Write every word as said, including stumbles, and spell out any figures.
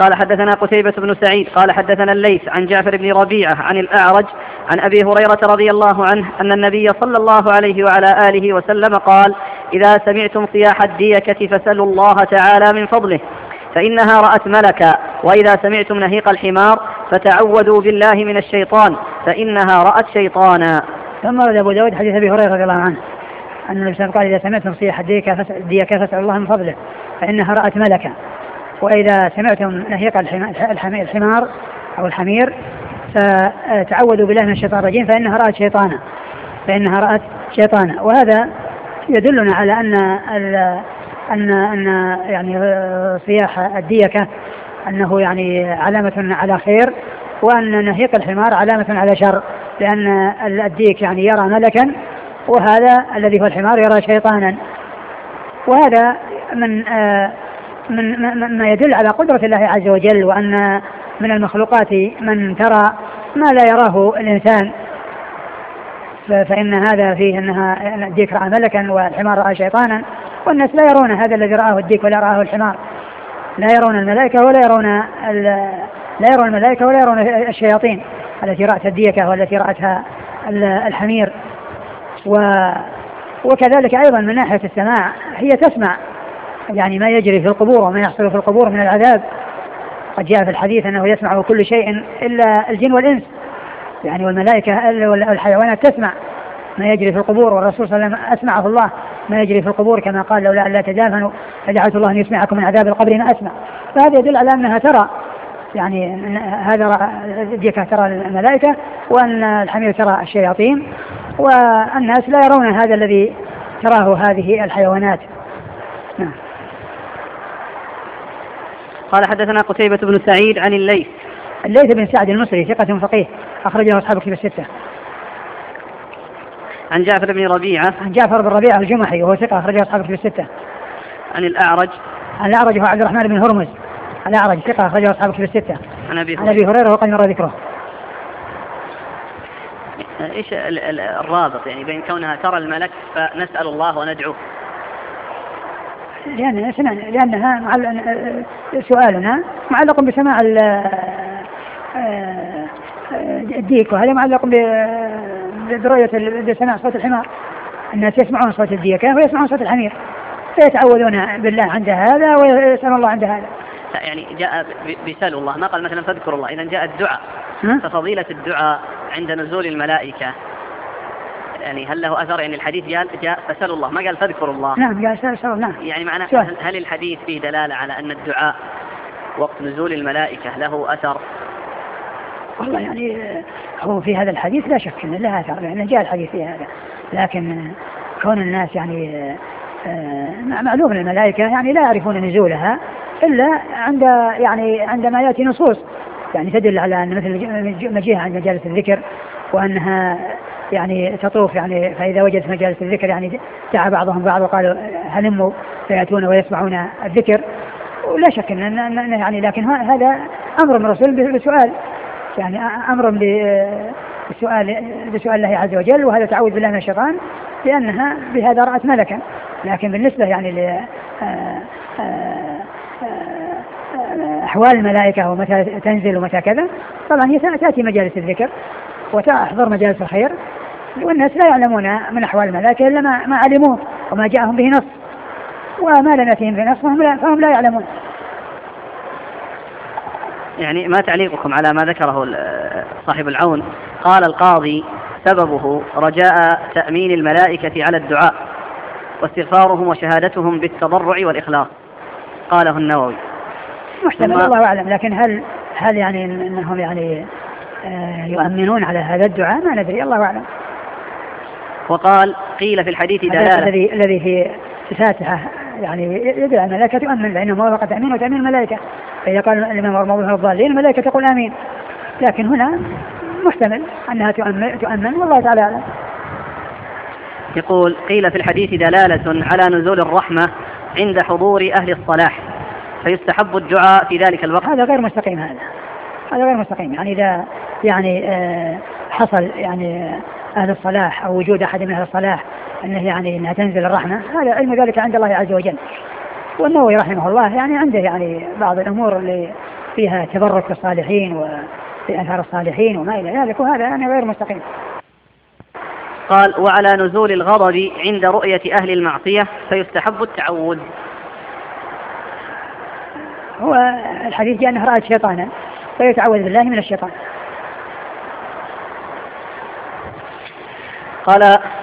قال حدثنا قتيبة بن سعيد قال حدثنا الليث عن جعفر بن ربيعة عن الأعرج عن أبي هريرة رضي الله عنه أن النبي صلى الله عليه وعلى آله وسلم قال: إذا سمعتم صياح الديكة فسلوا الله تعالى من فضله فإنها رأت ملكا، وإذا سمعتم نهيق الحمار فتعوذوا بالله من الشيطان فإنها رأت شيطانا. ثم ورد أبو داود حديث أبي هريرة رضي الله عنه أن النبي صلى الله عليه وسلم قال: إذا سمعتم صياح الديكة فسلوا الله من فضله فإنها رأت ملكا، وإذا سمعتم نهيق الحمار أو الحمير فتعوذوا بالله من الشيطان الرجيم فإنها رأت شيطانا فإنها رأت شيطانا. وهذا يدلنا على أن أن أن يعني صياح الديكة أنه يعني علامة على خير، وأن نهيق الحمار علامة على شر، لأن الديك يعني يرى ملكا، وهذا الذي هو الحمار يرى شيطانا. وهذا من آه من ما يدل على قدرة الله عز وجل، وأن من المخلوقات من ترى ما لا يراه الإنسان، فإن هذا فيه أنها الديك رأى ملكا والحمار رأى شيطانا، والناس لا يرون هذا الذي رآه الديك ولا رآه الحمار، لا يرون الملائكة ولا يرون لا يرون الملائكة ولا يرون الشياطين التي رأتها الديكة والتي رأتها الحمير. وكذلك أيضا من ناحية السماع هي تسمع يعني ما يجري في القبور وما يحصل في القبور من العذاب. قد جاء في الحديث أنه يسمع كل شيء إلا الجن والإنس، يعني والملائكة والحيوانات تسمع ما يجري في القبور، والرسول صلى الله عليه وسلم أسمعه الله ما يجري في القبور كما قال: لولا أن لا تدافنوا فدعوت الله أن يسمعكم من عذاب القبر ما أسمع. فهذا يدل على أنها ترى، يعني هذا الديكة ترى الملائكة، وأن الحمير ترى الشياطين، والناس لا يرون هذا الذي تراه هذه الحيوانات. نعم. قال حدثنا قتيبة بن سعيد عن الليث الليث بن سعد المصري ثقة فقيه أخرجه أصحاب الكتب الستة. عن جعفر بن ربيعة عن جعفر بن ربيعة الجمحي وهو ثقة أخرجه أصحاب الكتب الستة. عن الأعرج عن الأعرج هو عبد الرحمن بن هرمز الأعرج ثقة أخرجه أصحاب الكتب الستة. عن أبي عن أبي هريرة وقد مر ذكره. إيش الرابط يعني بين كونها ترى الملك فنسأل الله وندعوه؟ لأن لأنها معل... سؤالنا معلق بسماع الديك، وهذا معلق برؤية بسماع صوت الحمار. الناس يسمعون صوت الديكة ويسمعون صوت الحمير فيتعوذون بالله عند هذا ويسأل الله عند هذا. يعني جاء بيسأل الله، ما قال مثلا فاذكر الله. إذا جاء الدعاء ففضيلة الدعاء عند نزول الملائكة، يعني هل له أثر؟ يعني الحديث جاء, جاء فسأل الله، ما قال فاذكر الله. نعم قال فسأل الله. يعني معنى سؤال. هل الحديث فيه دلالة على أن الدعاء وقت نزول الملائكة له أثر؟ والله يعني هو في هذا الحديث لا شك أنه له أثر، لأنه جاء الحديث في هذا، لكن كون الناس يعني معلوم الملائكة يعني لا يعرفون نزولها إلا عند يعني عندما يأتي نصوص يعني تدل على أن مثل مجيئها عند مجالس الذكر، وأنها يعني تطوف يعني فإذا وجدت مجالس الذكر يعني دعا بعضهم بعض وقالوا هلموا فيأتون ويسمعون الذكر، ولا شك أن يعني لكن هذا أمر من الرسول بسؤال، يعني أمر بسؤال بسؤال الله عز وجل، وهذا تعوذ بالله من الشيطان لأنها بهذا رأت ملكا. لكن بالنسبة يعني ل أحوال الملائكة ومتى تنزل ومتى كذا، طبعا هي تأتي مجالس الذكر وتحضر مجالس الخير، والناس لا يعلمون من أحوال الملائكة إلا ما, ما علموه وما جاءهم به نص، وما لم يأتهم به نص فهم لا, فهم لا يعلمون. يعني ما تعليقكم على ما ذكره صاحب العون؟ قال القاضي سببه رجاء تأمين الملائكة على الدعاء واستغفارهم وشهادتهم بالتضرع والإخلاص، قاله النووي. محتمل الله أعلم، لكن هل هل يعني أنهم يعني آه يؤمنون على هذا الدعاء ما ندري، الله أعلم. وقال قيل في الحديث دلالة الذي الذي في الفاتحة يعني يدعى الملائكة تؤمن، لأنه موافقة تأمين وتأمين الملائكة، فإذا قال الإمام المغضوب عليهم الضالين الملائكة تقول آمين، لكن هنا محتمل أنها تؤمن, تؤمن والله تعالى أعلم. يقول قيل في الحديث دلالة على نزول الرحمة عند حضور أهل الصلاح فيستحب الدعاء في ذلك الوقت. هذا غير مستقيم، هذا هذا غير مستقيم. يعني إذا يعني آه حصل يعني أهل الصلاح أو وجود أحد من أهل الصلاح أنه يعني أنها تنزل الرحمة، هذا علم ذلك عند الله عز وجل. والنووي رحمه الله يعني عنده يعني بعض الأمور اللي فيها تبرك بالصالحين وفي أثار الصالحين وما إلى ذلك، وهذا يعني غير مستقيم. قال: وعلى نزول الغضب عند رؤية أهل المعصية فيستحب التعوذ. هو الحديث جاء أنه رأت شيطانا فيتعوذ بالله من الشيطان. قال